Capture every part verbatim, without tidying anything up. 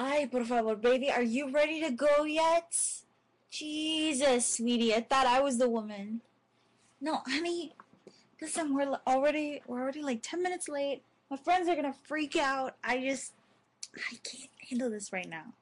Ay, por favor, baby, are you ready to go yet? Jesus, sweetie, I thought I was the woman. No, honey, listen, we're already, we're already like ten minutes late. My friends are gonna freak out. I just, I can't handle this right now.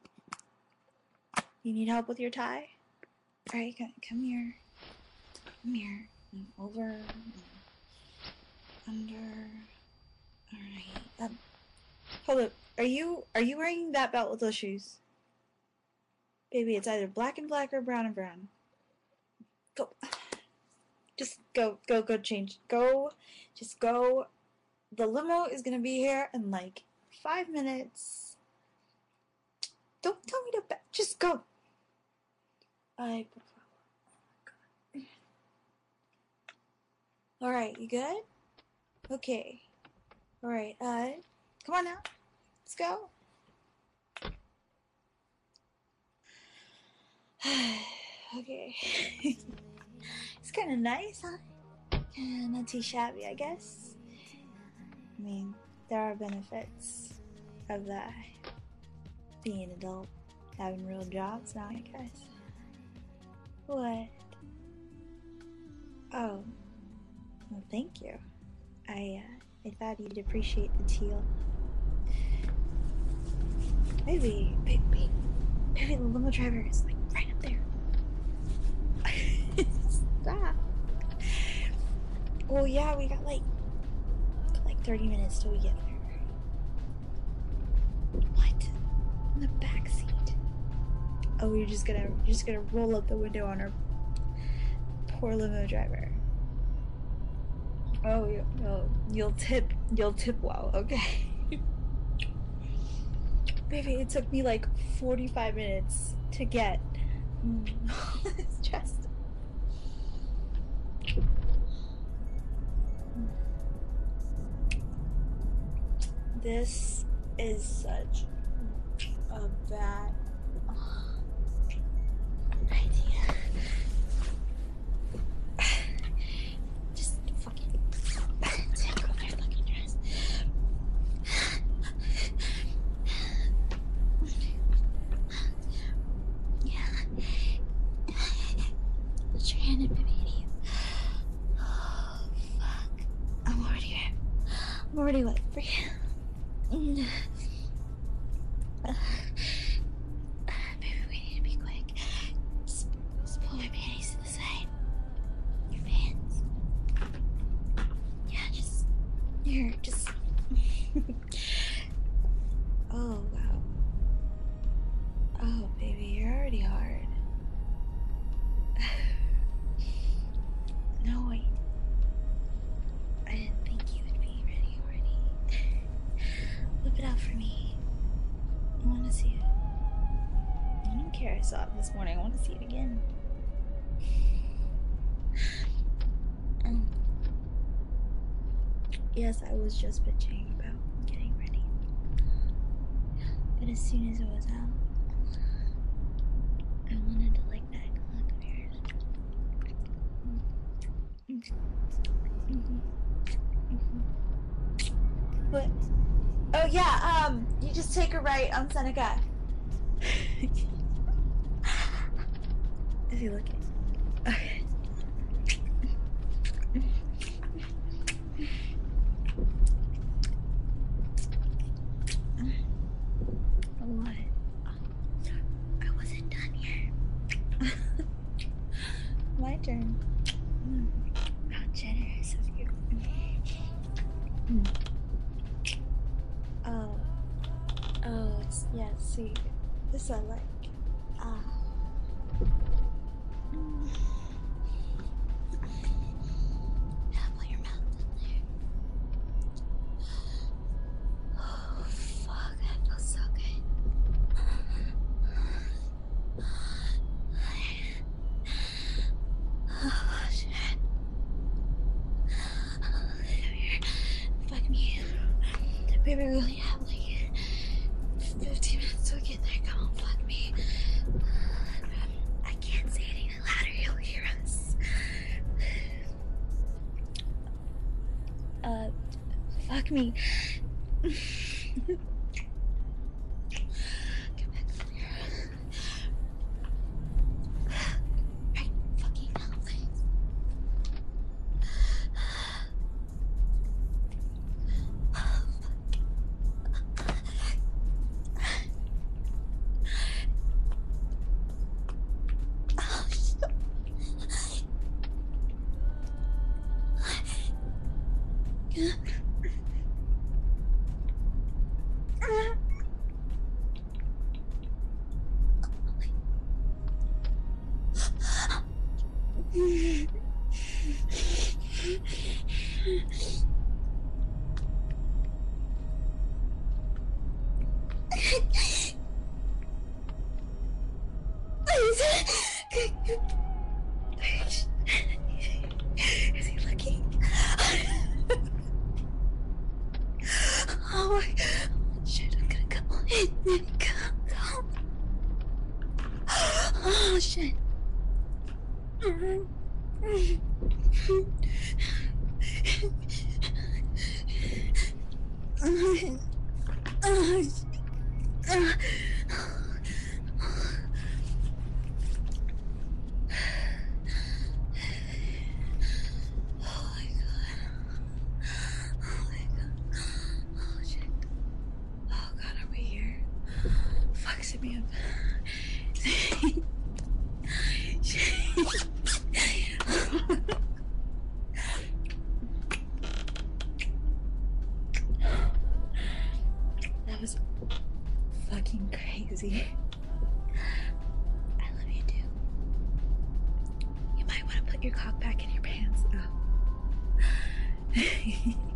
You need help with your tie? Alright, come here. Come here. Over. Under. Alright. Um, hold up. Are you, are you wearing that belt with those shoes? Baby, it's either black and black or brown and brown. Go. Just go, go, go change. Go. Just go. The limo is gonna be here in like five minutes. Don't tell me to back. Just go. I. Alright, you good? Okay. Alright, uh, come on now. Let's go. Okay. It's kind of nice, huh? Kind of not too shabby, I guess. I mean, there are benefits of that. Being an adult, having real jobs now, I guess. What? Oh. Well, thank you. I, uh, I thought you'd appreciate the teal. Maybe, maybe, maybe the limo driver is like right up there. Stop. Well, yeah, we got like, like thirty minutes till we get there. What? In the back seat? Oh, you're just gonna, you're just gonna roll up the window on our poor limo driver. Oh, you, oh, you'll tip, you'll tip well, okay. Baby, it took me like forty-five minutes to get this chest. This is such a bad idea. Just fucking take off your fucking dress. Yeah. Put your hand in my baby. Oh, fuck. I'm already, I'm already wet for you. Baby, we need to be quick. Just, just pull my panties to the side. Your pants. Yeah, just here, just. Oh wow. Oh baby, you're already hard. No wait. I didn't think you would be ready already. Whip it out for me. I want to see it. I don't care. I saw it this morning. I want to see it again. Um, yes, I was just bitching about getting ready. But as soon as it was out, I wanted to lick that clock of yours. Mm-hmm. Mm-hmm. Mm-hmm. What? Oh yeah, um, you just take a right on Seneca. Is he looking? Okay. What? I wasn't done yet. My turn. Mm. How generous of you. Mm. Oh, oh, it's, yeah, see, this I like, ah, mm. Yeah, put your mouth in there. Oh, fuck, that feels so good. Oh, shit. Come here, fuck me. Baby, we only have like fifteen minutes to get there. Come on, fuck me. I can't say anything louder, you'll hear us. Uh, fuck me. Is he looking? Oh my shit, I'm gonna go. Go, go. Oh shit. Fucks me up. That was fucking crazy. I love you too. You might want to put your cock back in your pants though.